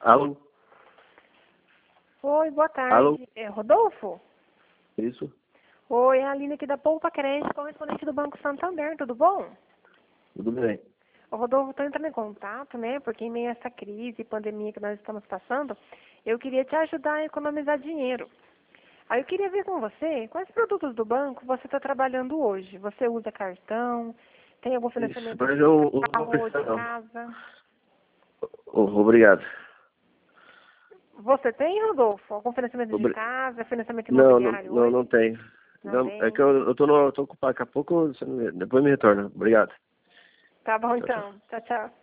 Alô? Oi, boa tarde. Alô? É Rodolfo? Isso? Oi, é a Aline aqui da Poupa Crédito, correspondente do Banco Santander, tudo bom? Tudo bem. O Rodolfo, estou entrando em contato, né, porque em meio a essa crise e pandemia que nós estamos passando, eu queria te ajudar a economizar dinheiro. Aí eu queria ver com você, quais produtos do banco você está trabalhando hoje? Você usa cartão? Tem algum Isso, financiamento mas de eu não vou carro ou precisar de não. casa? Obrigado. Você tem, Rodolfo, algum financiamento de Obri- casa, financiamento Não, imobiliário não hoje? tenho. Não Não, é tem? que eu tô ocupado. Daqui a pouco, depois me retorna. Obrigado. Tá bom Tchau, tchau. então. Tchau, tchau.